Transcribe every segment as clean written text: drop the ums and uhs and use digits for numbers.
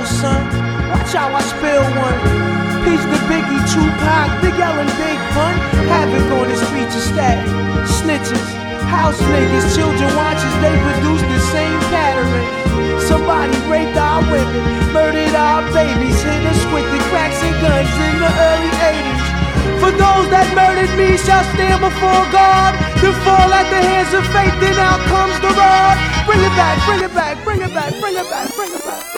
Yo, son, watch how I spill one. Peace to Biggie, Tupac, Big L and Big Pun. Havoc on the streets of static. Snitches, house niggas, children watchers, they produce the same pattern. Somebody raped our women, murdered our babies, hit us with the cracks and guns in the early 80s. For those that murdered me shall stand before God, to fall at the hands of fate, then out comes the rod. Bring it back, bring it back, bring it back, bring it back, bring it back.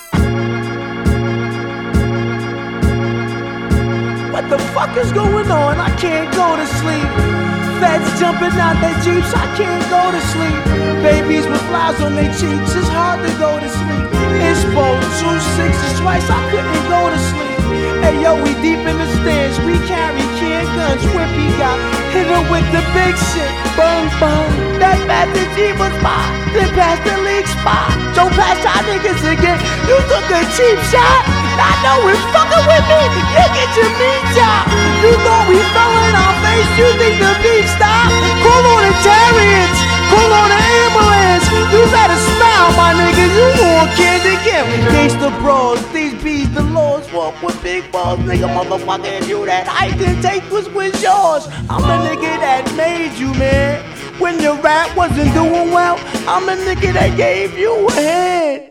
What the fuck is going on? I can't go to sleep. Feds jumping out their jeeps, I can't go to sleep. Babies with flies on their cheeks, it's hard to go to sleep. Inspo, 2 6s twice, I couldn't go to sleep. Hey yo, we deep in the stands, we carry can guns. Whippy got hit her with the big shit. Bung bung, that bad the G was mine. Then pass the league spot. Don't pass y'all niggas again. You took a cheap shot. Not knowing fucking with me, you get your meat chopped. You thought we fell in our face, you think the beef stopped? Call on the chariots, call on the ambulance. You better smile, my nigga, you want candy camp. Gangsta bros, these bees, the laws walk with big balls. Nigga, motherfucker, if you that I didn't take was yours. I'm the nigga that made you, man. When your rap wasn't doing well, I'm the nigga that gave you a hand.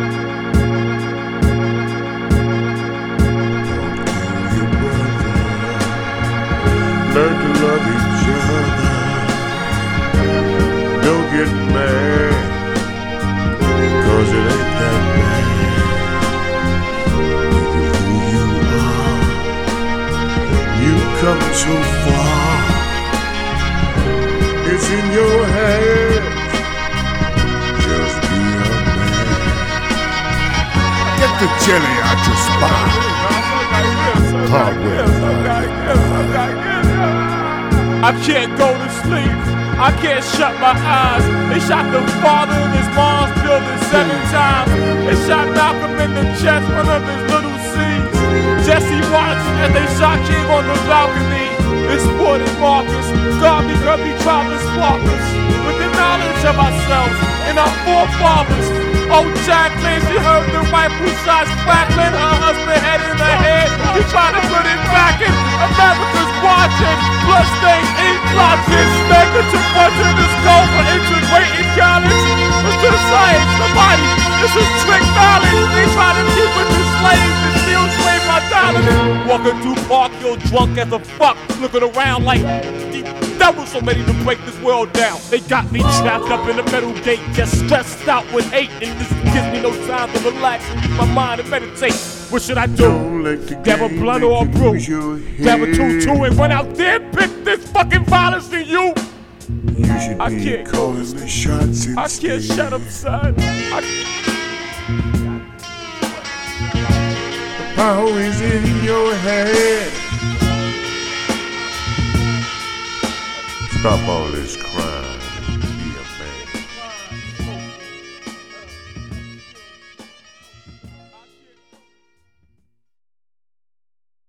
Learn to love each other. Don't get mad, cause it ain't that bad. Look at who you are. You've come so far. It's in your hands. Just be a man. Get the jelly out your spine. Hardware. I can't go to sleep, I can't shut my eyes. They shot the father in his mom's building 7 times. They shot Malcolm in the chest, one of his little seeds. Jesse watched as they shot King on the balcony. It's Wood and Marcus, God because he tried to spark us with the knowledge of ourselves and our forefathers. Oh, Jacqueline, she heard the rifle shots crackling, her husband head in her head. He tried to put it back in. America's watching, bloodstains, ink blotches. Making too much in the skull for integrating college. But to the science, nobody, this is trick knowledge. They try to keep us as slaves and still slave my dollars. Walking through Park Hill drunk as a fuck, looking around like there was so many to break this world down. They got me trapped up in the metal gate, just stressed out with hate, and this gives me no time to relax, my mind and meditate. What should I do? Grab a blunt or a brew? Grab a 2-2 and run out there and pick this fucking violence in you? You should be calling the shots instead. I can't shut up, son. The power is in your head. Stop all this crime.